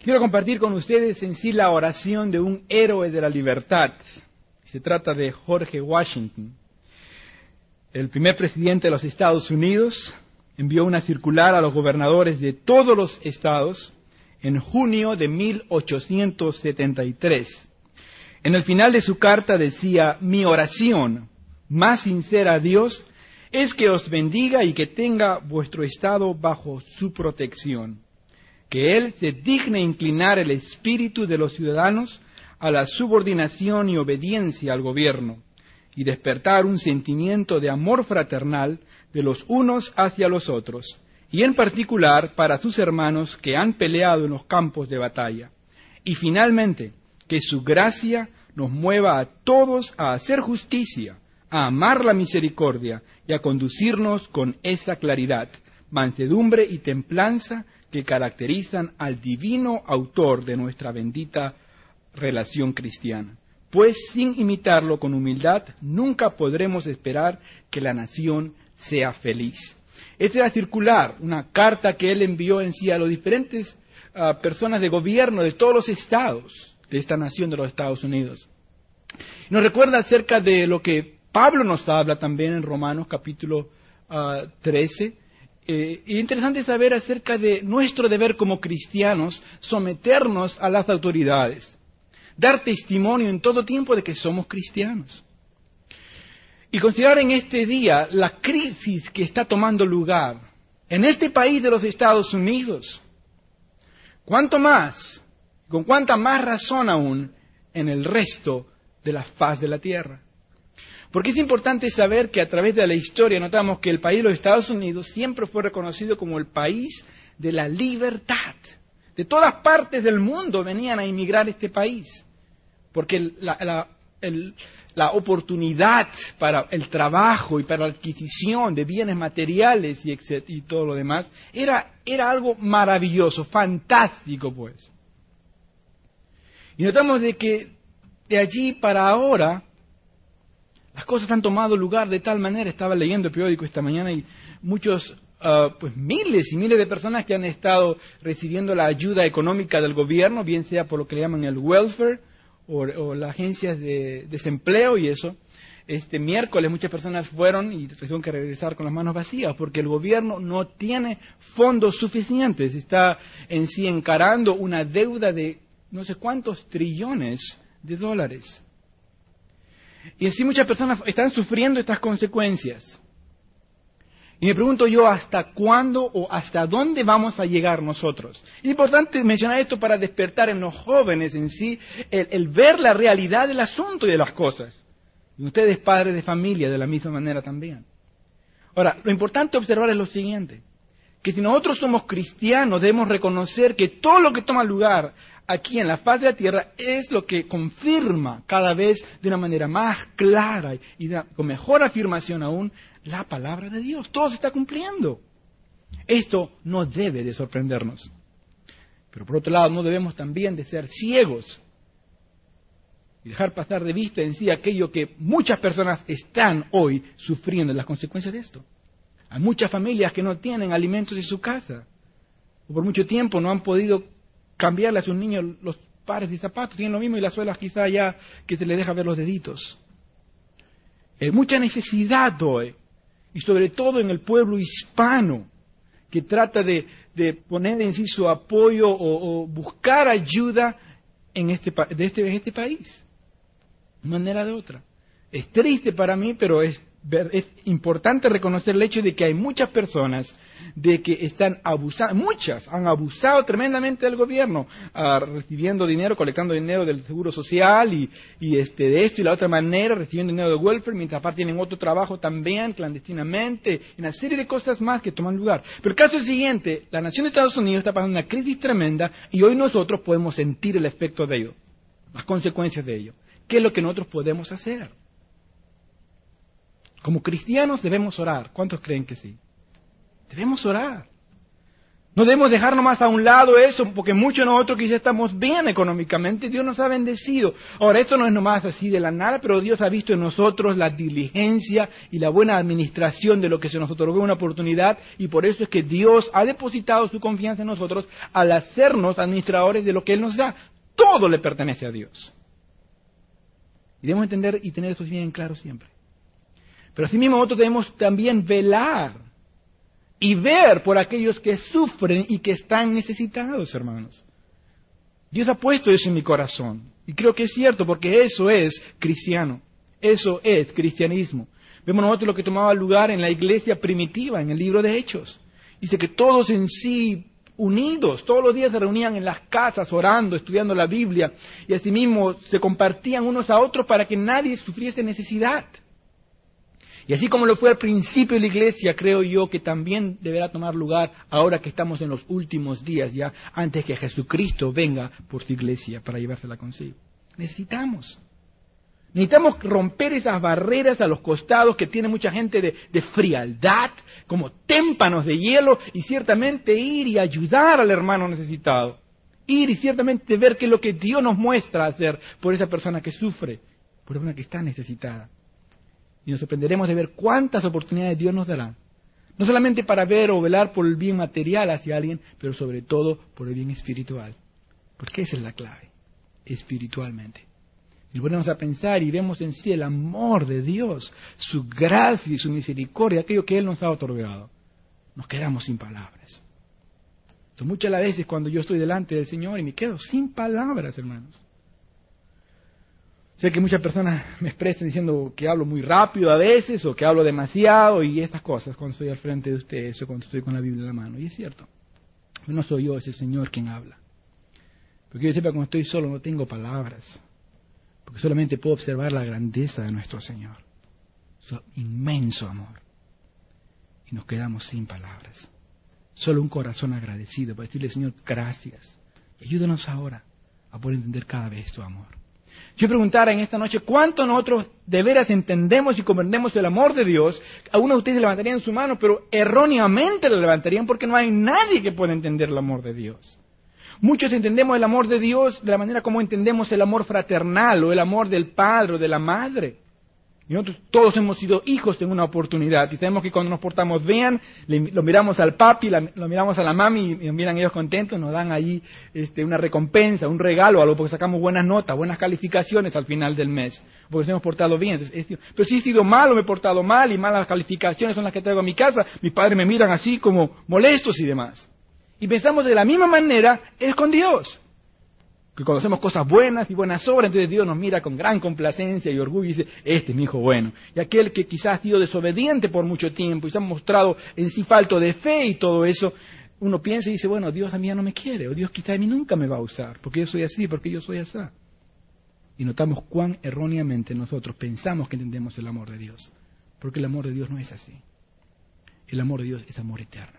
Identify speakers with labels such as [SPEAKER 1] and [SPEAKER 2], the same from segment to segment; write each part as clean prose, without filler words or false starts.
[SPEAKER 1] Quiero compartir con ustedes en sí la oración de un héroe de la libertad. Se trata de George Washington. El primer presidente de los Estados Unidos envió una circular a los gobernadores de todos los estados en junio de 1873. En el final de su carta decía: mi oración más sincera a Dios es que os bendiga y que tenga vuestro estado bajo su protección. Que Él se digne inclinar el espíritu de los ciudadanos a la subordinación y obediencia al gobierno, y despertar un sentimiento de amor fraternal de los unos hacia los otros, y en particular para sus hermanos que han peleado en los campos de batalla. Y finalmente, que su gracia nos mueva a todos a hacer justicia, a amar la misericordia y a conducirnos con esa claridad, mansedumbre y templanza que caracterizan al divino autor de nuestra bendita relación cristiana. Pues sin imitarlo con humildad, nunca podremos esperar que la nación sea feliz. Esta era circular, una carta que él envió en sí a las diferentes personas de gobierno de todos los estados de esta nación de los Estados Unidos. Nos recuerda acerca de lo que Pablo nos habla también en Romanos capítulo 13. Y interesante saber acerca de nuestro deber como cristianos, someternos a las autoridades, dar testimonio en todo tiempo de que somos cristianos. Y considerar en este día la crisis que está tomando lugar en este país de los Estados Unidos. ¿Cuánto más, con cuánta más razón aún, en el resto de la faz de la tierra? Porque es importante saber que a través de la historia notamos que el país de los Estados Unidos siempre fue reconocido como el país de la libertad. De todas partes del mundo venían a inmigrar a este país, porque la oportunidad para el trabajo y para la adquisición de bienes materiales y todo lo demás era algo maravilloso, fantástico pues. Y notamos de que de allí para ahora las cosas han tomado lugar de tal manera. Estaba leyendo el periódico esta mañana y muchos, miles y miles de personas que han estado recibiendo la ayuda económica del gobierno, bien sea por lo que le llaman el welfare o las agencias de desempleo y eso. Este miércoles muchas personas fueron y tuvieron que regresar con las manos vacías porque el gobierno no tiene fondos suficientes. Está en sí encarando una deuda de no sé cuántos trillones de dólares. Y así muchas personas están sufriendo estas consecuencias. Y me pregunto yo, ¿hasta cuándo o hasta dónde vamos a llegar nosotros? Es importante mencionar esto para despertar en los jóvenes en sí el ver la realidad del asunto y de las cosas. Y ustedes, padres de familia, de la misma manera también. Ahora, lo importante observar es lo siguiente, que si nosotros somos cristianos debemos reconocer que todo lo que toma lugar aquí en la faz de la tierra es lo que confirma cada vez de una manera más clara y con mejor afirmación aún la palabra de Dios. Todo se está cumpliendo. Esto no debe de sorprendernos. Pero por otro lado no debemos también de ser ciegos y dejar pasar de vista en sí aquello que muchas personas están hoy sufriendo las consecuencias de esto. Hay muchas familias que no tienen alimentos en su casa o por mucho tiempo no han podido cambiarle a sus niños los pares de zapatos, tienen lo mismo y las suelas quizá ya que se les deja ver los deditos. Hay mucha necesidad hoy, y sobre todo en el pueblo hispano, que trata de poner en sí su apoyo o buscar ayuda en este país, de una manera de otra. Es triste para mí, pero es importante reconocer el hecho de que hay muchas personas de que están abusando, muchas han abusado tremendamente del gobierno, recibiendo dinero, colectando dinero del seguro social y de esto y la otra manera, recibiendo dinero de welfare, mientras aparte tienen otro trabajo también clandestinamente, y una serie de cosas más que toman lugar. Pero el caso es el siguiente: la nación de Estados Unidos está pasando una crisis tremenda y hoy nosotros podemos sentir el efecto de ello, las consecuencias de ello. ¿Qué es lo que nosotros podemos hacer? Como cristianos debemos orar. ¿Cuántos creen que sí? Debemos orar. No debemos dejar nomás a un lado eso, porque muchos de nosotros quizás estamos bien económicamente, Dios nos ha bendecido. Ahora, esto no es nomás así de la nada, pero Dios ha visto en nosotros la diligencia y la buena administración de lo que se nos otorgó una oportunidad, y por eso es que Dios ha depositado su confianza en nosotros al hacernos administradores de lo que Él nos da. Todo le pertenece a Dios. Y debemos entender y tener eso bien claro siempre. Pero asimismo nosotros debemos también velar y ver por aquellos que sufren y que están necesitados, hermanos. Dios ha puesto eso en mi corazón. Y creo que es cierto, porque eso es cristiano. Eso es cristianismo. Vemos nosotros lo que tomaba lugar en la iglesia primitiva, en el libro de Hechos. Dice que todos en sí, unidos, todos los días se reunían en las casas orando, estudiando la Biblia. Y asimismo se compartían unos a otros para que nadie sufriese necesidad. Y así como lo fue al principio de la iglesia, creo yo que también deberá tomar lugar ahora que estamos en los últimos días, ya antes que Jesucristo venga por su iglesia para llevársela consigo. Necesitamos romper esas barreras a los costados que tiene mucha gente de frialdad, como témpanos de hielo, y ciertamente ir y ayudar al hermano necesitado. Ir y ciertamente ver qué es lo que Dios nos muestra hacer por esa persona que sufre, por una que está necesitada. Y nos sorprenderemos de ver cuántas oportunidades Dios nos dará. No solamente para ver o velar por el bien material hacia alguien, pero sobre todo por el bien espiritual. Porque esa es la clave, espiritualmente. Y ponemos a pensar y vemos en sí el amor de Dios, su gracia y su misericordia, aquello que Él nos ha otorgado. Nos quedamos sin palabras. Entonces, muchas las veces cuando yo estoy delante del Señor y me quedo sin palabras, hermanos. Sé que muchas personas me expresan diciendo que hablo muy rápido a veces, o que hablo demasiado, y estas cosas cuando estoy al frente de ustedes, o cuando estoy con la Biblia en la mano. Y es cierto, no soy yo, es el Señor quien habla. Porque yo sepa, cuando estoy solo no tengo palabras, porque solamente puedo observar la grandeza de nuestro Señor, su inmenso amor. Y nos quedamos sin palabras. Solo un corazón agradecido para decirle, Señor, gracias. Y ayúdanos ahora a poder entender cada vez tu amor. Yo preguntara en esta noche, ¿cuánto nosotros de veras entendemos y comprendemos el amor de Dios? Algunos de ustedes levantarían su mano, pero erróneamente la levantarían porque no hay nadie que pueda entender el amor de Dios. Muchos entendemos el amor de Dios de la manera como entendemos el amor fraternal o el amor del padre o de la madre. Y nosotros todos hemos sido hijos en una oportunidad y sabemos que cuando nos portamos bien, lo miramos al papi, lo miramos a la mami y miran ellos contentos, nos dan ahí una recompensa, un regalo, algo porque sacamos buenas notas, buenas calificaciones al final del mes, porque nos hemos portado bien. Pero si he sido malo, me he portado mal y malas calificaciones son las que traigo a mi casa, mis padres me miran así como molestos y demás. Y pensamos de la misma manera es con Dios. Que cuando hacemos cosas buenas y buenas obras, entonces Dios nos mira con gran complacencia y orgullo y dice, este es mi hijo bueno. Y aquel que quizás ha sido desobediente por mucho tiempo y se ha mostrado en sí falto de fe y todo eso, uno piensa y dice, bueno, Dios a mí ya no me quiere, o Dios quizás a mí nunca me va a usar, porque yo soy así, porque yo soy así. Y notamos cuán erróneamente nosotros pensamos que entendemos el amor de Dios, porque el amor de Dios no es así. El amor de Dios es amor eterno.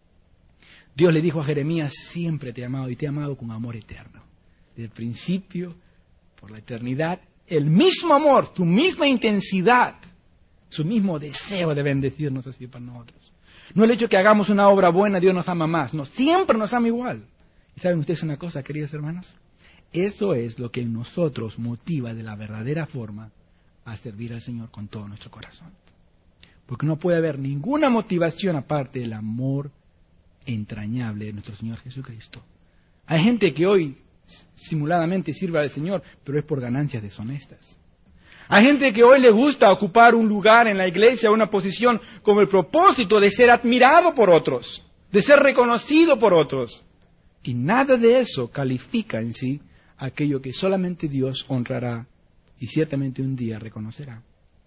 [SPEAKER 1] Dios le dijo a Jeremías, siempre te he amado y te he amado con amor eterno. Desde el principio, por la eternidad, el mismo amor, su misma intensidad, su mismo deseo de bendecirnos así para nosotros. No el hecho que hagamos una obra buena, Dios nos ama más, no, siempre nos ama igual. ¿Y saben ustedes una cosa, queridos hermanos? Eso es lo que en nosotros motiva de la verdadera forma a servir al Señor con todo nuestro corazón. Porque no puede haber ninguna motivación aparte del amor entrañable de nuestro Señor Jesucristo. Hay gente que hoy simuladamente sirve al Señor, pero es por ganancias deshonestas. Hay gente que hoy le gusta ocupar un lugar en la iglesia, una posición con el propósito de ser admirado por otros, de ser reconocido por otros. Y nada de eso califica en sí aquello que solamente Dios honrará y ciertamente un día reconocerá.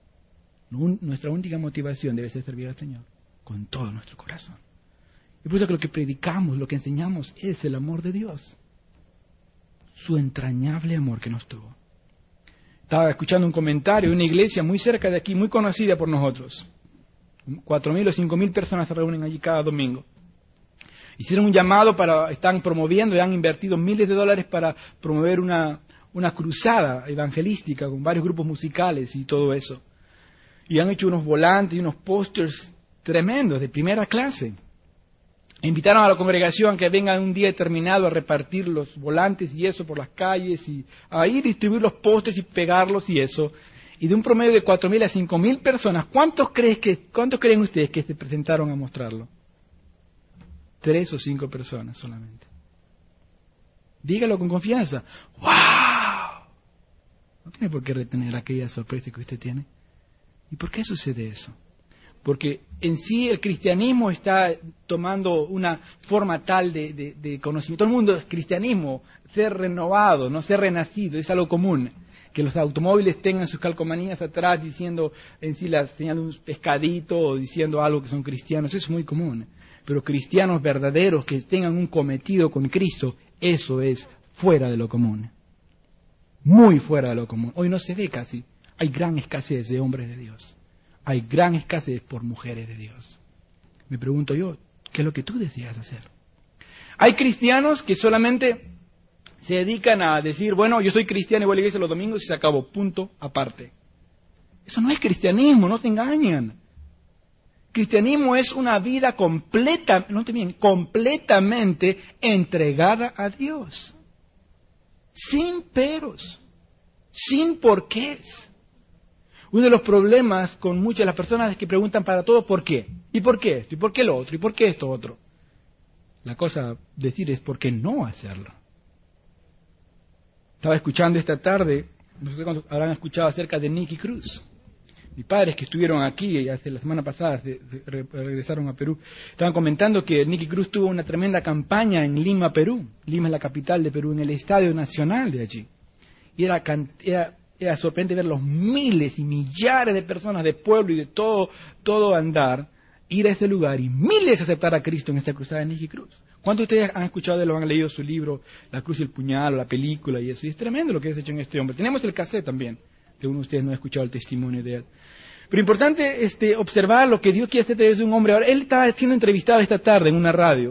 [SPEAKER 1] Nuestra única motivación debe ser servir al Señor con todo nuestro corazón. Y por eso que lo que predicamos, lo que enseñamos es el amor de Dios. Su entrañable amor que nos tuvo. Estaba escuchando un comentario de una iglesia muy cerca de aquí, muy conocida por nosotros. 4.000 o 5.000 personas se reúnen allí cada domingo. Hicieron un llamado están promoviendo y han invertido miles de dólares para promover una cruzada evangelística con varios grupos musicales y todo eso. Y han hecho unos volantes y unos pósters tremendos, de primera clase. Invitaron a la congregación a que vengan un día determinado a repartir los volantes y eso por las calles y a ir a distribuir los postes y pegarlos y eso. Y de un promedio de 4.000 a 5.000 personas, ¿cuántos creen ustedes que se presentaron a mostrarlo? 3 o 5 personas solamente. Dígalo con confianza. ¡Wow! No tiene por qué retener aquella sorpresa que usted tiene. ¿Y por qué sucede eso? Porque en sí el cristianismo está tomando una forma tal de conocimiento. Todo el mundo es cristianismo, ser renovado, no ser renacido, es algo común. Que los automóviles tengan sus calcomanías atrás diciendo en sí la señal de un pescadito o diciendo algo que son cristianos, eso es muy común. Pero cristianos verdaderos que tengan un cometido con Cristo, eso es fuera de lo común. Muy fuera de lo común. Hoy no se ve casi. Hay gran escasez de hombres de Dios. Hay gran escasez por mujeres de Dios. Me pregunto yo, ¿qué es lo que tú deseas hacer? Hay cristianos que solamente se dedican a decir, bueno, yo soy cristiano y voy a la iglesia los domingos y se acabó, punto, aparte. Eso no es cristianismo, no se engañan. Cristianismo es una vida completamente entregada a Dios. Sin peros, sin porqués. Uno de los problemas con muchas de las personas es que preguntan para todo ¿por qué? ¿Y por qué esto? ¿Y por qué lo otro? ¿Y por qué esto otro? La cosa a decir es ¿por qué no hacerlo? Estaba escuchando esta tarde, no sé cuántos habrán escuchado acerca de Nicky Cruz. Mis padres que estuvieron aquí hace la semana pasada, regresaron a Perú, estaban comentando que Nicky Cruz tuvo una tremenda campaña en Lima, Perú. Lima es la capital de Perú, en el Estadio Nacional de allí. Y era sorprendente ver los miles y millares de personas de pueblo y de todo andar, ir a ese lugar y miles aceptar a Cristo en esta cruzada de Nicky Cruz. ¿Cuántos de ustedes han escuchado de él o han leído su libro, La Cruz y el Puñal, o la película y eso? Y es tremendo lo que es hecho en este hombre. Tenemos el cassette también, de uno de ustedes no ha escuchado el testimonio de él. Pero importante observar lo que Dios quiere hacer a través de un hombre. Ahora, él estaba siendo entrevistado esta tarde en una radio.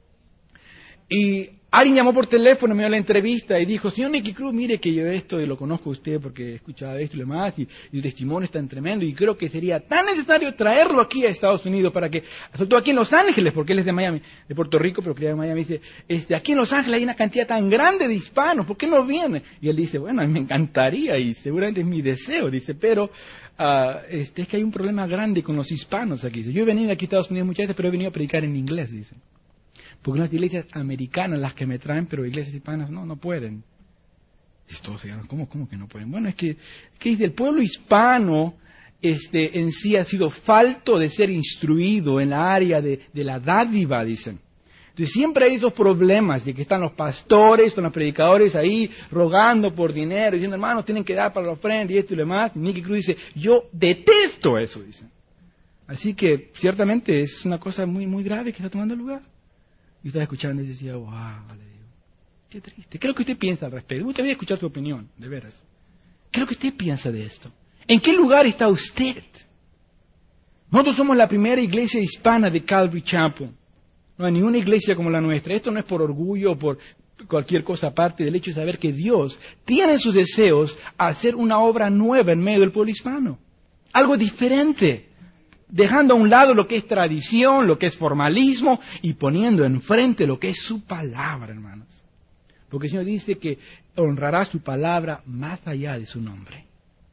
[SPEAKER 1] Y alguien llamó por teléfono, me dio la entrevista y dijo, señor Nicky Cruz, mire que yo esto y lo conozco a usted porque he escuchado esto y lo demás y el testimonio es tan tremendo y creo que sería tan necesario traerlo aquí a Estados Unidos para que, sobre todo aquí en Los Ángeles, porque él es de Miami, de Puerto Rico, pero criado en Miami, dice, aquí en Los Ángeles hay una cantidad tan grande de hispanos, ¿por qué no viene? Y él dice, bueno, a mí me encantaría y seguramente es mi deseo, dice, pero es que hay un problema grande con los hispanos aquí. Dice, yo he venido aquí a Estados Unidos muchas veces, pero he venido a predicar en inglés, dice. Porque las iglesias americanas las que me traen, pero iglesias hispanas no pueden. Y todos se llaman, ¿cómo que no pueden? Bueno, es que dice, el pueblo hispano en sí ha sido falto de ser instruido en la área de la dádiva, dicen. Entonces siempre hay esos problemas de que están los pastores, con los predicadores ahí rogando por dinero, diciendo, hermanos, tienen que dar para la ofrenda y esto y lo demás. Y Nicky Cruz dice, yo detesto eso, dicen. Así que ciertamente es una cosa muy, muy grave que está tomando lugar. Y estaba escuchando y decía, wow, le digo, qué triste. ¿Qué es lo que usted piensa al respecto? Me gustaría escuchar su opinión, de veras. ¿Qué es lo que usted piensa de esto? ¿En qué lugar está usted? Nosotros somos la primera iglesia hispana de Calvary Chapel. No hay ninguna iglesia como la nuestra. Esto no es por orgullo o por cualquier cosa aparte del hecho de saber que Dios tiene sus deseos a hacer una obra nueva en medio del pueblo hispano. Algo diferente. Dejando a un lado lo que es tradición, lo que es formalismo, y poniendo enfrente lo que es su palabra, hermanos. Porque el Señor dice que honrará su palabra más allá de su nombre.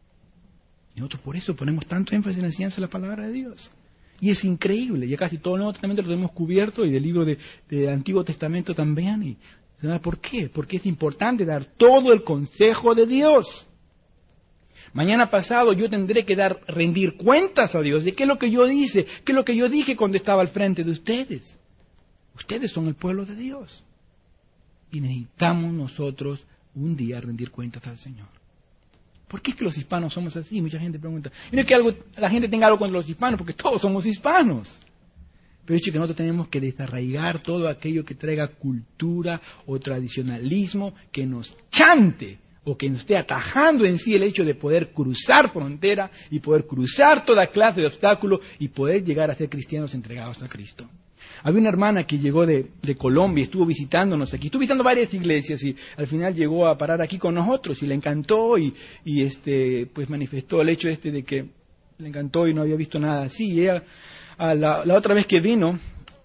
[SPEAKER 1] Y nosotros por eso ponemos tanto énfasis en la enseñanza de la palabra de Dios. Y es increíble, ya casi todo el Nuevo Testamento lo tenemos cubierto, y del libro del Antiguo Testamento también. Y, ¿por qué? Porque es importante dar todo el consejo de Dios. Mañana pasado yo tendré que rendir cuentas a Dios de qué es lo que yo hice, qué es lo que yo dije cuando estaba al frente de ustedes. Ustedes son el pueblo de Dios. Y necesitamos nosotros un día rendir cuentas al Señor. ¿Por qué es que los hispanos somos así? Mucha gente pregunta. Y no es que la gente tenga algo contra los hispanos, porque todos somos hispanos. Pero dicho que nosotros tenemos que desarraigar todo aquello que traiga cultura o tradicionalismo que nos chante o que nos esté atajando en sí el hecho de poder cruzar frontera y poder cruzar toda clase de obstáculos y poder llegar a ser cristianos entregados a Cristo. Había una hermana que llegó de Colombia, estuvo visitándonos aquí, estuvo visitando varias iglesias y al final llegó a parar aquí con nosotros y le encantó y pues manifestó el hecho de que le encantó y no había visto nada así. Y ella, la otra vez que vino,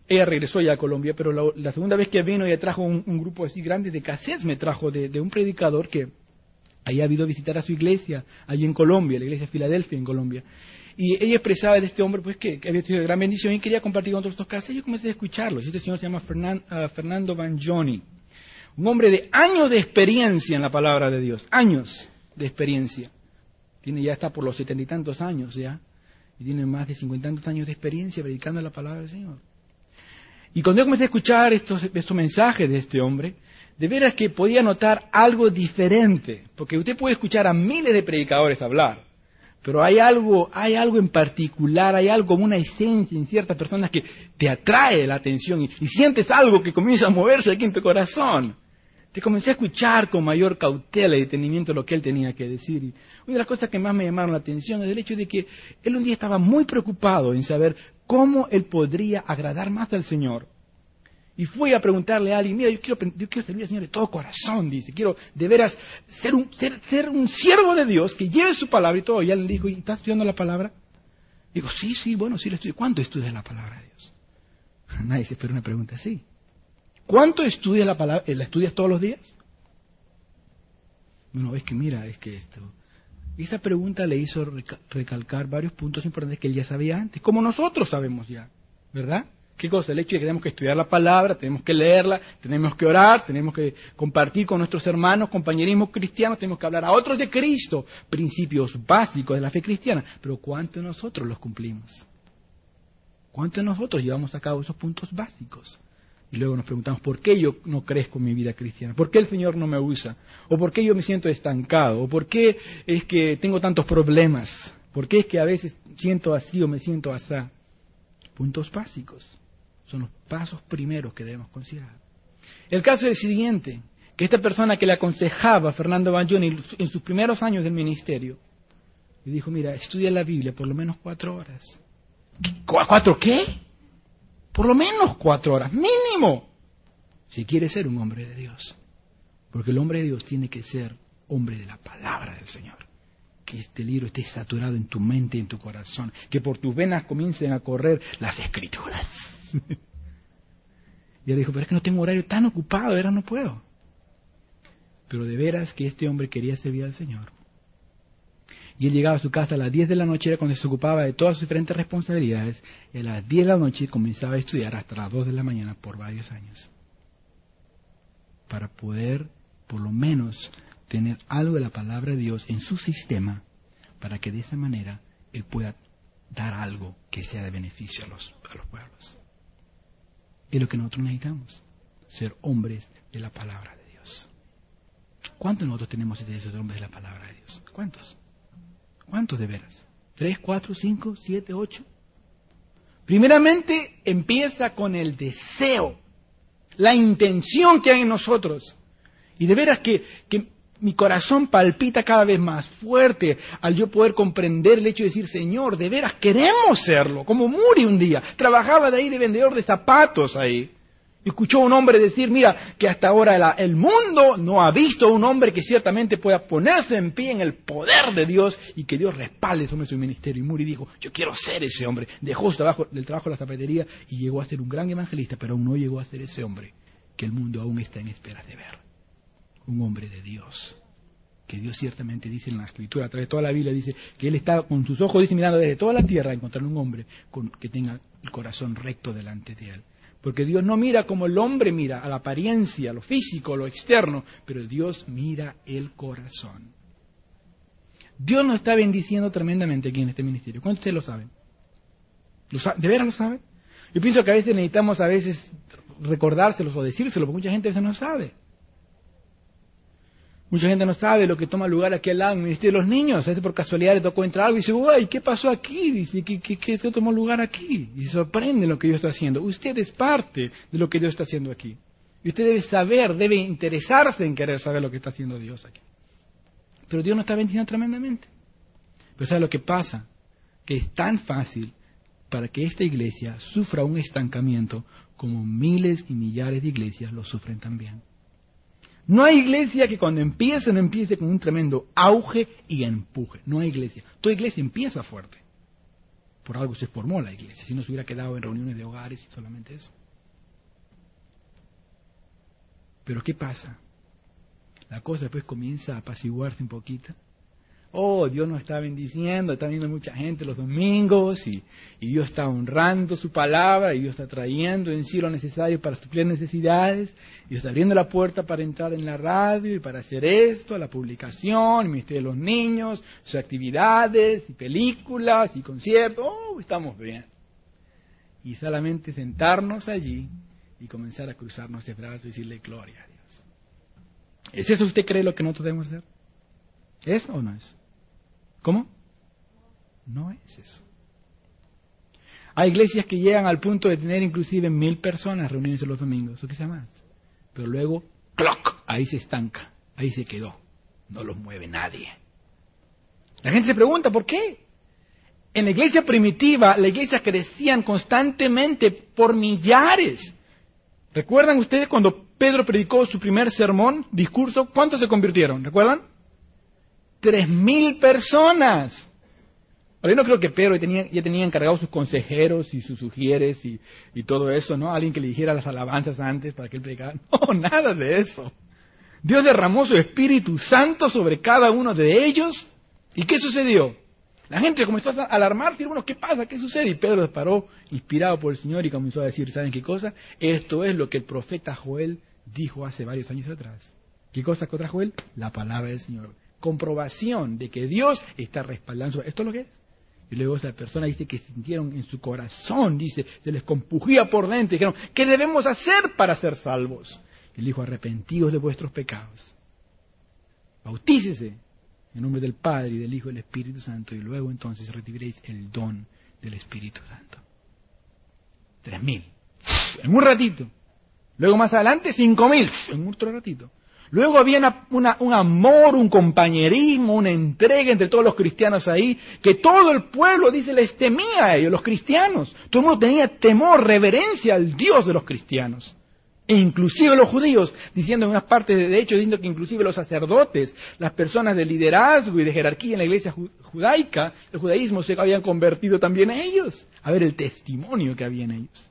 [SPEAKER 1] Ella regresó ya a Colombia, pero la segunda vez que vino ella trajo un grupo así grande de cassettes, me trajo de un predicador que había ido a visitar a su iglesia, allí en Colombia, la iglesia de Filadelfia en Colombia. Y ella expresaba de este hombre pues que había tenido gran bendición y quería compartir con otros estos cassettes. Yo comencé a escucharlos. Este señor se llama Fernando Banjoni, un hombre de años de experiencia en la palabra de Dios, años de experiencia. Ya está por los 70 y tantos años ya, y tiene más de 50 y tantos años de experiencia predicando la palabra del Señor. Y cuando yo comencé a escuchar estos mensajes de este hombre, de veras que podía notar algo diferente, porque usted puede escuchar a miles de predicadores hablar, pero hay algo en particular, hay algo como una esencia en ciertas personas que te atrae la atención y sientes algo que comienza a moverse aquí en tu corazón. Te comencé a escuchar con mayor cautela y detenimiento lo que él tenía que decir. Y una de las cosas que más me llamaron la atención es el hecho de que él un día estaba muy preocupado en saber cómo él podría agradar más al Señor. Y fui a preguntarle a alguien, mira, yo quiero servir al Señor de todo corazón, dice, quiero de veras ser un siervo de Dios que lleve su palabra y todo. Y él le dijo, ¿y estás estudiando la palabra? Digo, sí, bueno, sí la estudio. ¿Cuánto estudias la palabra de Dios? Nadie se espera una pregunta así. ¿Cuánto estudias la palabra? ¿La estudias todos los días? Bueno, es que esto... Esa pregunta le hizo recalcar varios puntos importantes que él ya sabía antes, como nosotros sabemos ya, ¿verdad? ¿Qué cosa? El hecho de que tenemos que estudiar la palabra, tenemos que leerla, tenemos que orar, tenemos que compartir con nuestros hermanos, compañerismo cristiano, tenemos que hablar a otros de Cristo, principios básicos de la fe cristiana. Pero ¿cuántos de nosotros los cumplimos? ¿Cuántos de nosotros llevamos a cabo esos puntos básicos? Y luego nos preguntamos, ¿por qué yo no crezco en mi vida cristiana? ¿Por qué el Señor no me usa? ¿O por qué yo me siento estancado? ¿O por qué es que tengo tantos problemas? ¿Por qué es que a veces siento así o me siento asá? Puntos básicos. Son los pasos primeros que debemos considerar. El caso es el siguiente, que esta persona que le aconsejaba a Fernando Banjoni en sus primeros años del ministerio, le dijo, mira, estudia la Biblia por lo menos 4 horas. ¿4 qué? Por lo menos 4 horas, mínimo, si quiere ser un hombre de Dios. Porque el hombre de Dios tiene que ser hombre de la palabra del Señor. Que este libro esté saturado en tu mente y en tu corazón. Que por tus venas comiencen a correr las Escrituras. Y él dijo, pero es que no tengo horario tan ocupado, de veras no puedo. Pero de veras que este hombre quería servir al Señor. Y él llegaba a su casa a las 10 de la noche, era cuando se ocupaba de todas sus diferentes responsabilidades, y a las 10 de la noche comenzaba a estudiar hasta las 2 de la mañana por varios años. Para poder, por lo menos, tener algo de la palabra de Dios en su sistema, para que de esa manera él pueda dar algo que sea de beneficio a los pueblos. Es lo que nosotros necesitamos, ser hombres de la palabra de Dios. ¿Cuántos de nosotros tenemos ese deseo de hombres de la palabra de Dios? ¿Cuántos? ¿Cuántos de veras? ¿3, 4, 5, 7, 8? Primeramente empieza con el deseo, la intención que hay en nosotros. Y de veras que mi corazón palpita cada vez más fuerte al yo poder comprender el hecho de decir, Señor, de veras queremos serlo, como Muri un día. Trabajaba de ahí de vendedor de zapatos ahí. Escuchó a un hombre decir, mira, que hasta ahora el mundo no ha visto a un hombre que ciertamente pueda ponerse en pie en el poder de Dios y que Dios respalde sobre su ministerio. Y Muri dijo, yo quiero ser ese hombre. Dejó su trabajo de la zapatería y llegó a ser un gran evangelista, pero aún no llegó a ser ese hombre que el mundo aún está en espera de ver. Un hombre de Dios. Que Dios ciertamente dice en la Escritura, a través de toda la Biblia, dice que Él está con sus ojos, dice, mirando desde toda la tierra a encontrar un hombre que tenga el corazón recto delante de Él. Porque Dios no mira como el hombre mira, a la apariencia, a lo físico, a lo externo, pero Dios mira el corazón. Dios nos está bendiciendo tremendamente aquí en este ministerio. ¿Cuántos de ustedes lo saben? ¿De veras lo saben? Yo pienso que a veces necesitamos recordárselos o decírselos, porque mucha gente a veces no sabe. Mucha gente no sabe lo que toma lugar aquí al lado en el ministerio de los niños. A veces por casualidad le tocó entrar algo y dice, uy, ¿qué pasó aquí? Dice, ¿qué tomó lugar aquí? Y se sorprende lo que Dios está haciendo. Usted es parte de lo que Dios está haciendo aquí. Y usted debe saber, debe interesarse en querer saber lo que está haciendo Dios aquí. Pero Dios nos está bendiciendo tremendamente. Pero ¿sabe lo que pasa? Que es tan fácil para que esta iglesia sufra un estancamiento como miles y millares de iglesias lo sufren también. No hay iglesia que cuando empiece no empiece con un tremendo auge y empuje. No hay iglesia. Toda iglesia empieza fuerte. Por algo se formó la iglesia, si no se hubiera quedado en reuniones de hogares y solamente eso. Pero ¿qué pasa? La cosa después comienza a apaciguarse un poquito. Oh, Dios nos está bendiciendo, está viendo mucha gente los domingos y Dios está honrando su palabra y Dios está trayendo en sí lo necesario para suplir necesidades. Y Dios está abriendo la puerta para entrar en la radio y para hacer esto, la publicación, el ministerio de los niños, sus actividades y películas y conciertos. Oh, estamos bien. Y solamente sentarnos allí y comenzar a cruzarnos de brazos y decirle gloria a Dios. ¿Es eso usted cree lo que nosotros debemos hacer? ¿Es o no es? ¿Cómo? No es eso. Hay iglesias que llegan al punto de tener inclusive 1000 personas reunidas los domingos, o quizá más. Pero luego, ¡cloc!, ahí se estanca, ahí se quedó. No los mueve nadie. La gente se pregunta, ¿por qué? En la iglesia primitiva, las iglesias crecían constantemente por millares. ¿Recuerdan ustedes cuando Pedro predicó su primer sermón, discurso? ¿Cuántos se convirtieron? ¿Recuerdan? 3000 personas. Ahora, yo no creo que Pedro ya tenía encargados sus consejeros y sus sugieres y todo eso, ¿no? Alguien que le dijera las alabanzas antes para que él predicara. No, nada de eso. Dios derramó su Espíritu Santo sobre cada uno de ellos. ¿Y qué sucedió? La gente comenzó a alarmarse y bueno, ¿qué pasa? ¿Qué sucede? Y Pedro se paró, inspirado por el Señor, y comenzó a decir, ¿saben qué cosa? Esto es lo que el profeta Joel dijo hace varios años atrás. ¿Qué cosa contra Joel? La palabra del Señor. Comprobación de que Dios está respaldando. ¿Esto es lo que es? Y luego esa persona dice que sintieron en su corazón, dice, se les compugía por dentro y dijeron, ¿qué debemos hacer para ser salvos? Y él dijo, arrepentíos de vuestros pecados. Bautícese en nombre del Padre y del Hijo y del Espíritu Santo y luego entonces recibiréis el don del Espíritu Santo. 3000. En un ratito. Luego más adelante 5000. En otro ratito. Luego había un amor, un compañerismo, una entrega entre todos los cristianos ahí, que todo el pueblo, dice, les temía a ellos, los cristianos. Todo el mundo tenía temor, reverencia al Dios de los cristianos. E inclusive los judíos, diciendo en unas partes, de hecho, diciendo que inclusive los sacerdotes, las personas de liderazgo y de jerarquía en la iglesia judaica, el judaísmo, se habían convertido también a ellos. A ver el testimonio que había en ellos.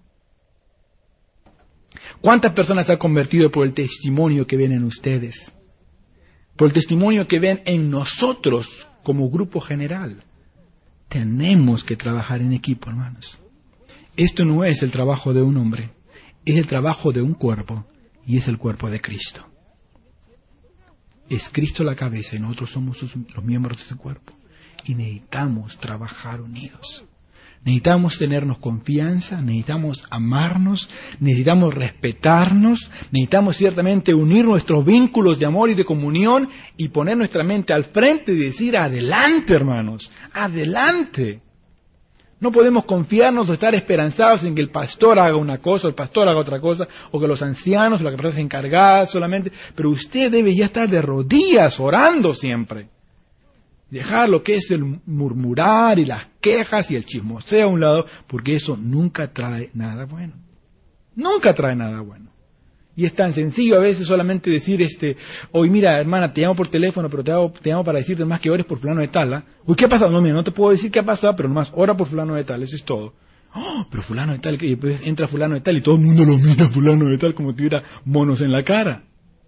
[SPEAKER 1] ¿Cuántas personas se han convertido por el testimonio que ven en ustedes? Por el testimonio que ven en nosotros como grupo general. Tenemos que trabajar en equipo, hermanos. Esto no es el trabajo de un hombre, es el trabajo de un cuerpo y es el cuerpo de Cristo. Es Cristo la cabeza y nosotros somos los miembros de su cuerpo. Y necesitamos trabajar unidos. Necesitamos tenernos confianza, necesitamos amarnos, necesitamos respetarnos, necesitamos ciertamente unir nuestros vínculos de amor y de comunión y poner nuestra mente al frente y decir, adelante hermanos, adelante. No podemos confiarnos o estar esperanzados en que el pastor haga una cosa, o el pastor haga otra cosa, o que los ancianos o las personas encargadas solamente, pero usted debe ya estar de rodillas orando siempre. Dejar lo que es el murmurar y las quejas y el chismoseo a un lado, porque eso nunca trae nada bueno. Nunca trae nada bueno. Y es tan sencillo a veces solamente decir, hoy mira hermana, te llamo por teléfono, pero te llamo para decirte más que ores por fulano de tal, ¿ah? Uy, ¿qué ha pasado? No, mira, no te puedo decir qué ha pasado, pero nomás ora por fulano de tal, eso es todo. Oh, pero fulano de tal, y después entra fulano de tal y todo el mundo lo mira fulano de tal como si tuviera monos en la cara.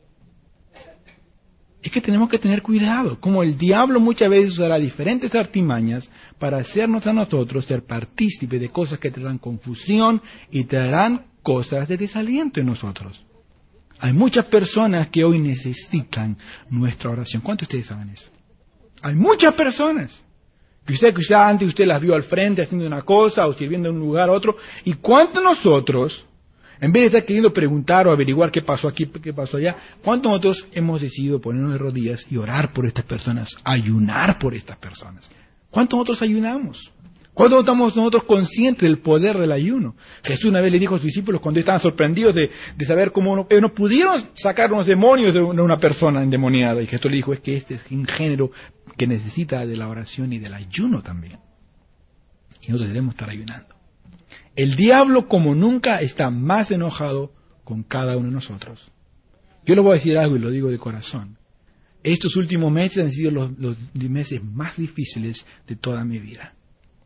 [SPEAKER 1] Es que tenemos que tener cuidado, como el diablo muchas veces usará diferentes artimañas para hacernos a nosotros ser partícipes de cosas que traerán confusión y traerán cosas de desaliento en nosotros. Hay muchas personas que hoy necesitan nuestra oración. ¿Cuántos de ustedes saben eso? Hay muchas personas que quizá antes usted las vio al frente haciendo una cosa o sirviendo en un lugar a otro. ¿Y cuántos nosotros, en vez de estar queriendo preguntar o averiguar qué pasó aquí, qué pasó allá, cuántos nosotros hemos decidido ponernos de rodillas y orar por estas personas, ayunar por estas personas? ¿Cuántos nosotros ayunamos? ¿Cuántos estamos nosotros conscientes del poder del ayuno? Jesús una vez le dijo a sus discípulos cuando estaban sorprendidos de saber cómo no pudieron sacar unos demonios de una persona endemoniada. Y Jesús le dijo, es que este es un género que necesita de la oración y del ayuno también. Y nosotros debemos estar ayunando. El diablo como nunca está más enojado con cada uno de nosotros. Yo les voy a decir algo y lo digo de corazón. Estos últimos meses han sido los meses más difíciles de toda mi vida.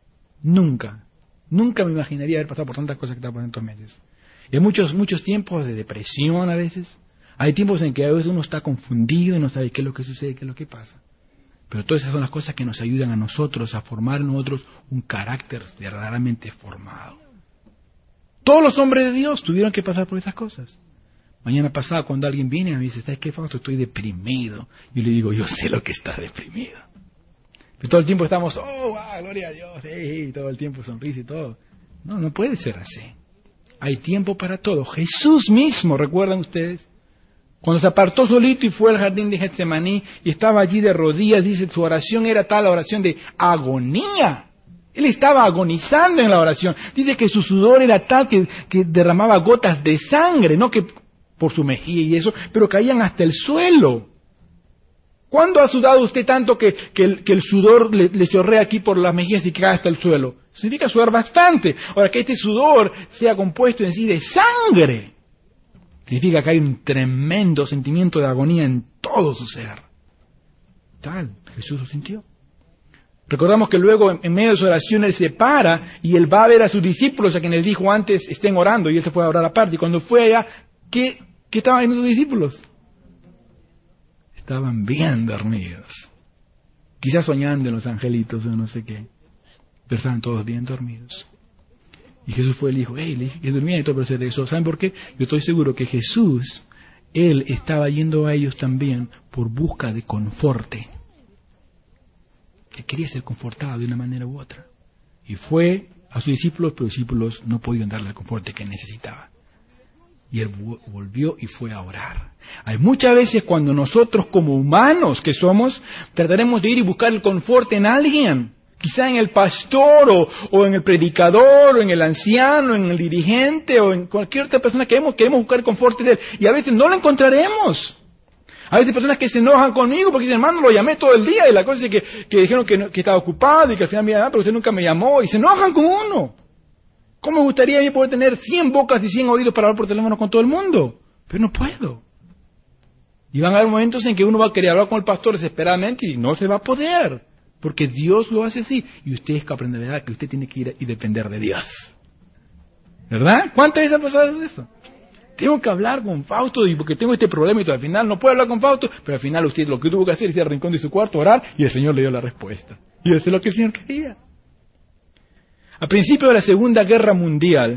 [SPEAKER 1] Nunca me imaginaría haber pasado por tantas cosas que estaba por estos meses. Y hay muchos tiempos de depresión a veces. Hay tiempos en que a veces uno está confundido y no sabe qué es lo que sucede, qué es lo que pasa. Pero todas esas son las cosas que nos ayudan a nosotros a formar en nosotros un carácter verdaderamente formado. Todos los hombres de Dios tuvieron que pasar por esas cosas. Mañana pasada cuando alguien viene y me dice, ¿sabes qué, Fausto? Estoy deprimido. Yo le digo, yo sé lo que estás deprimido. Pero todo el tiempo estamos, gloria a Dios, todo el tiempo sonrisa y todo. No puede ser así. Hay tiempo para todo. Jesús mismo, ¿recuerdan ustedes? Cuando se apartó solito y fue al jardín de Getsemaní y estaba allí de rodillas, dice, su oración era tal, la oración de agonía. Él estaba agonizando en la oración. Dice que su sudor era tal que derramaba gotas de sangre, no que por su mejilla y eso, pero caían hasta el suelo. ¿Cuándo ha sudado usted tanto que el sudor le chorrea aquí por las mejillas y cae hasta el suelo? Significa sudar bastante. Ahora, que este sudor sea compuesto en sí de sangre, significa que hay un tremendo sentimiento de agonía en todo su ser. Tal, Jesús lo sintió. Recordamos que luego, en medio de su oración, Él se para y Él va a ver a sus discípulos, a quienes dijo antes, estén orando, y Él se fue a orar aparte. Y cuando fue allá, ¿qué estaban viendo sus discípulos? Estaban bien dormidos. Quizás soñando en los angelitos o no sé qué. Pero estaban todos bien dormidos. Y Jesús fue y le dijo, que dormían y todo, pero se regresó. ¿Saben por qué? Yo estoy seguro que Jesús, Él estaba yendo a ellos también por busca de conforte. Que quería ser confortado de una manera u otra. Y fue a sus discípulos, pero los discípulos no podían darle el conforte que necesitaba. Y Él volvió y fue a orar. Hay muchas veces cuando nosotros como humanos que somos, trataremos de ir y buscar el conforte en alguien. Quizá en el pastor, o en el predicador, o en el anciano, en el dirigente, o en cualquier otra persona que queremos buscar el confort de él. Y a veces no lo encontraremos. A veces hay personas que se enojan conmigo porque dicen, hermano, lo llamé todo el día, y la cosa es que dijeron que estaba ocupado, y que al final me llamaron, pero usted nunca me llamó, y se enojan con uno. ¿Cómo me gustaría a mí poder tener 100 bocas y 100 oídos para hablar por teléfono con todo el mundo? Pero no puedo. Y van a haber momentos en que uno va a querer hablar con el pastor desesperadamente y no se va a poder. Porque Dios lo hace así. Y usted es que aprenderá que usted tiene que ir y depender de Dios. ¿Verdad? ¿Cuántas veces ha pasado eso? Tengo que hablar con Fausto y porque tengo este problema y todo. Al final no puedo hablar con Fausto, pero al final usted lo que tuvo que hacer es ir al rincón de su cuarto, orar, y el Señor le dio la respuesta. Y eso es lo que el Señor quería. A principio de la Segunda Guerra Mundial,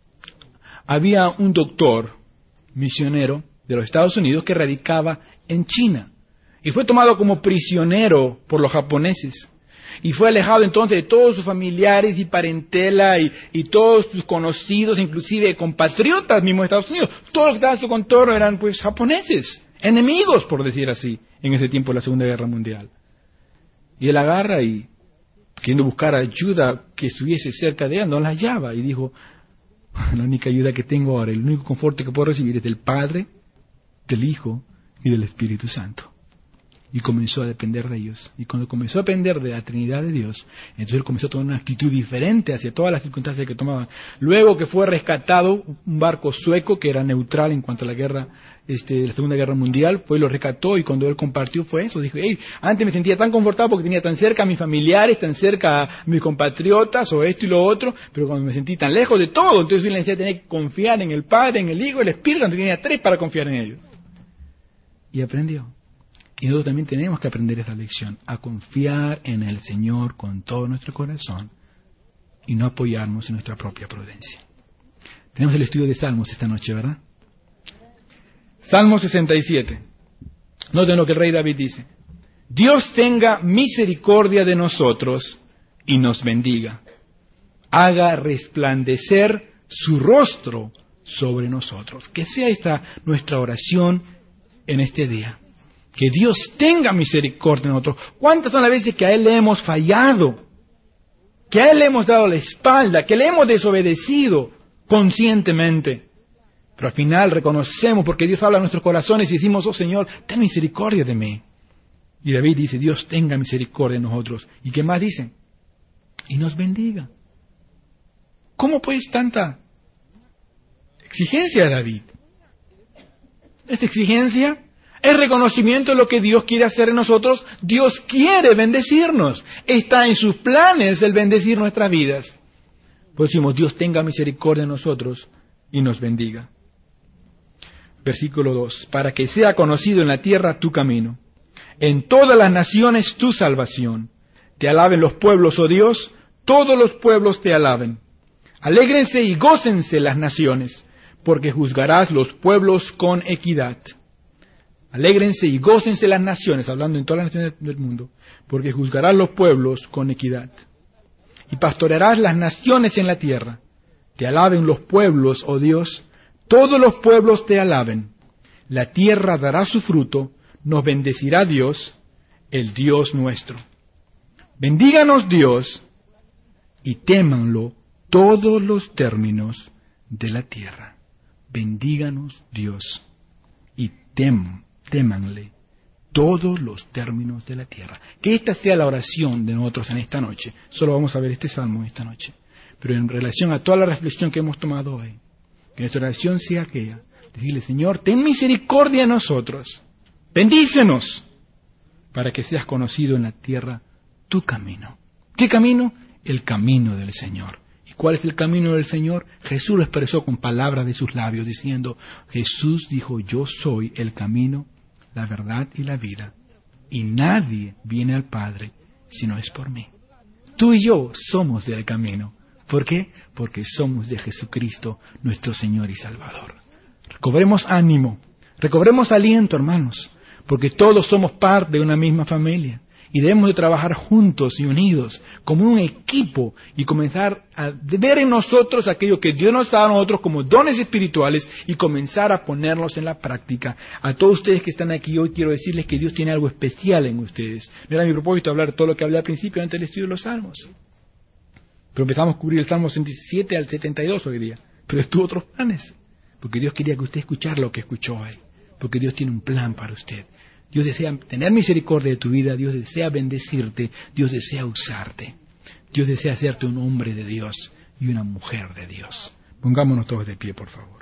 [SPEAKER 1] había un doctor misionero de los Estados Unidos que radicaba en China. Y fue tomado como prisionero por los japoneses. Y fue alejado entonces de todos sus familiares y parentela y todos sus conocidos, inclusive compatriotas mismos de Estados Unidos. Todos los que estaban en su contorno eran pues japoneses, enemigos por decir así, en ese tiempo de la Segunda Guerra Mundial. Y él agarra y, queriendo buscar ayuda que estuviese cerca de él, no la hallaba. Y dijo, la única ayuda que tengo ahora, el único confort que puedo recibir es del Padre, del Hijo y del Espíritu Santo. Y comenzó a depender de ellos. Y cuando comenzó a depender de la Trinidad de Dios, entonces él comenzó a tomar una actitud diferente hacia todas las circunstancias que tomaba. Luego que fue rescatado un barco sueco que era neutral en cuanto a la guerra, la Segunda Guerra Mundial, pues lo rescató y cuando él compartió fue eso. Dijo, antes me sentía tan confortable porque tenía tan cerca a mis familiares, tan cerca a mis compatriotas o esto y lo otro, pero cuando me sentí tan lejos de todo, entonces yo le decía tener que confiar en el Padre, en el Hijo, en el Espíritu, entonces tenía 3 para confiar en ellos. Y aprendió. Y nosotros también tenemos que aprender esa lección, a confiar en el Señor con todo nuestro corazón y no apoyarnos en nuestra propia prudencia. Tenemos el estudio de Salmos esta noche, ¿verdad? Salmo 67. Noten lo que el rey David dice. Dios tenga misericordia de nosotros y nos bendiga. Haga resplandecer su rostro sobre nosotros. Que sea esta nuestra oración en este día. Que Dios tenga misericordia de nosotros. ¿Cuántas son las veces que a Él le hemos fallado? Que a Él le hemos dado la espalda, que le hemos desobedecido conscientemente. Pero al final reconocemos porque Dios habla a nuestros corazones y decimos, oh Señor, ten misericordia de mí. Y David dice, Dios tenga misericordia de nosotros. ¿Y qué más dice? Y nos bendiga. ¿Cómo pues tanta exigencia de David? Esta exigencia Es reconocimiento de lo que Dios quiere hacer en nosotros. Dios quiere bendecirnos. Está en sus planes el bendecir nuestras vidas. Pues decimos, Dios tenga misericordia de nosotros y nos bendiga. Versículo 2. Para que sea conocido en la tierra tu camino, en todas las naciones tu salvación. Te alaben los pueblos, oh Dios, todos los pueblos te alaben. Alégrense y gócense las naciones, porque juzgarás los pueblos con equidad. Alégrense y gócense las naciones, hablando en todas las naciones del mundo, porque juzgarás los pueblos con equidad. Y pastorearás las naciones en la tierra. Te alaben los pueblos, oh Dios, todos los pueblos te alaben. La tierra dará su fruto, nos bendecirá Dios, el Dios nuestro. Bendíganos Dios, y témanlo todos los términos de la tierra. Bendíganos Dios, y témanle todos los términos de la tierra. Que esta sea la oración de nosotros en esta noche. Solo vamos a ver este salmo esta noche. Pero en relación a toda la reflexión que hemos tomado hoy, que nuestra oración sea aquella, decirle, Señor, ten misericordia de nosotros, bendícenos, para que seas conocido en la tierra tu camino. ¿Qué camino? El camino del Señor. ¿Y cuál es el camino del Señor? Jesús lo expresó con palabras de sus labios, diciendo, Jesús dijo, yo soy el camino, la verdad y la vida, y nadie viene al Padre si no es por mí. Tú y yo somos del camino. ¿Por qué? Porque somos de Jesucristo, nuestro Señor y Salvador. Recobremos ánimo, recobremos aliento, hermanos, porque todos somos parte de una misma familia. Y debemos de trabajar juntos y unidos, como un equipo, y comenzar a ver en nosotros aquello que Dios nos da a nosotros como dones espirituales, y comenzar a ponerlos en la práctica. A todos ustedes que están aquí hoy, quiero decirles que Dios tiene algo especial en ustedes. No era mi propósito hablar todo lo que hablé al principio, antes del estudio de los Salmos. Pero empezamos a cubrir el Salmo 67 al 72 hoy día. Pero estuvo otros planes, porque Dios quería que usted escuchara lo que escuchó hoy. Porque Dios tiene un plan para usted. Dios desea tener misericordia de tu vida, Dios desea bendecirte, Dios desea usarte. Dios desea hacerte un hombre de Dios y una mujer de Dios. Pongámonos todos de pie, por favor.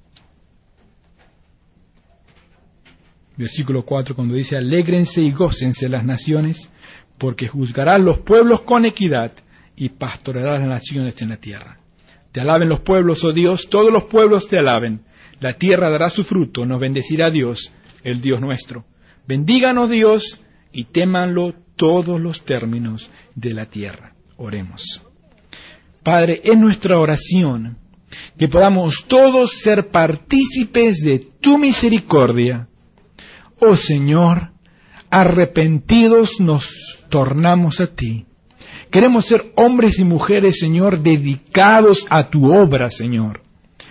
[SPEAKER 1] Versículo 4, cuando dice, alégrense y gócense las naciones, porque juzgarás los pueblos con equidad y pastorearás las naciones en la tierra. Te alaben los pueblos, oh Dios, todos los pueblos te alaben. La tierra dará su fruto, nos bendecirá Dios, el Dios nuestro. Bendíganos Dios y témanlo todos los términos de la tierra. Oremos. Padre, es nuestra oración que podamos todos ser partícipes de tu misericordia. Oh Señor, arrepentidos nos tornamos a ti. Queremos ser hombres y mujeres, Señor, dedicados a tu obra, Señor.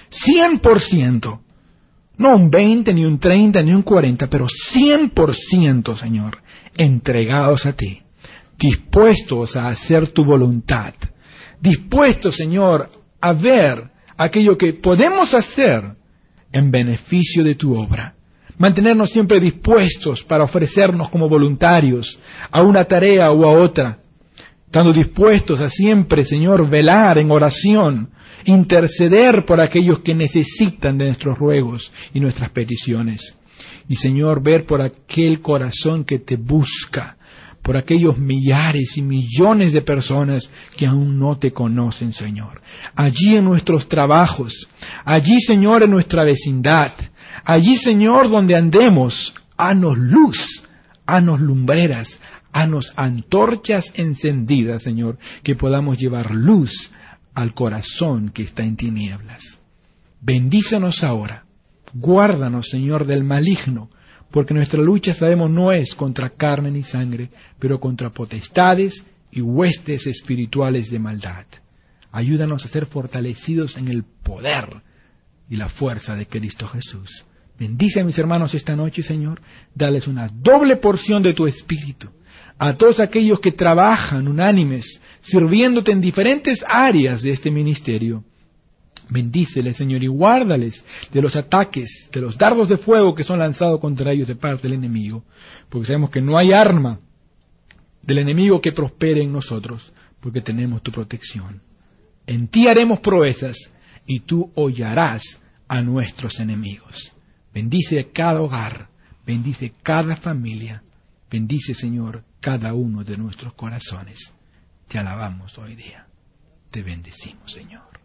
[SPEAKER 1] 100%. No un 20, ni un 30, ni un 40, pero 100%, Señor, entregados a ti, dispuestos a hacer tu voluntad, dispuestos, Señor, a ver aquello que podemos hacer en beneficio de tu obra. Mantenernos siempre dispuestos para ofrecernos como voluntarios a una tarea o a otra, estando dispuestos a siempre, Señor, velar en oración, interceder por aquellos que necesitan de nuestros ruegos y nuestras peticiones. Y Señor, ver por aquel corazón que te busca, por aquellos millares y millones de personas que aún no te conocen, Señor. Allí en nuestros trabajos, allí, Señor, en nuestra vecindad, allí, Señor, donde andemos, hanos luz, hanos lumbreras, hanos antorchas encendidas, Señor, que podamos llevar luz al corazón que está en tinieblas. Bendícenos ahora, guárdanos, Señor, del maligno, porque nuestra lucha, sabemos, no es contra carne ni sangre, pero contra potestades y huestes espirituales de maldad. Ayúdanos a ser fortalecidos en el poder y la fuerza de Cristo Jesús. Bendice a mis hermanos esta noche, Señor, dales una doble porción de tu Espíritu. A todos aquellos que trabajan unánimes, sirviéndote en diferentes áreas de este ministerio. Bendíceles, Señor, y guárdales de los ataques, de los dardos de fuego que son lanzados contra ellos de parte del enemigo. Porque sabemos que no hay arma del enemigo que prospere en nosotros, porque tenemos tu protección. En ti haremos proezas, y tú hollarás a nuestros enemigos. Bendice cada hogar, bendice cada familia, bendice, Señor, cada uno de nuestros corazones. Te alabamos hoy día, te bendecimos, Señor.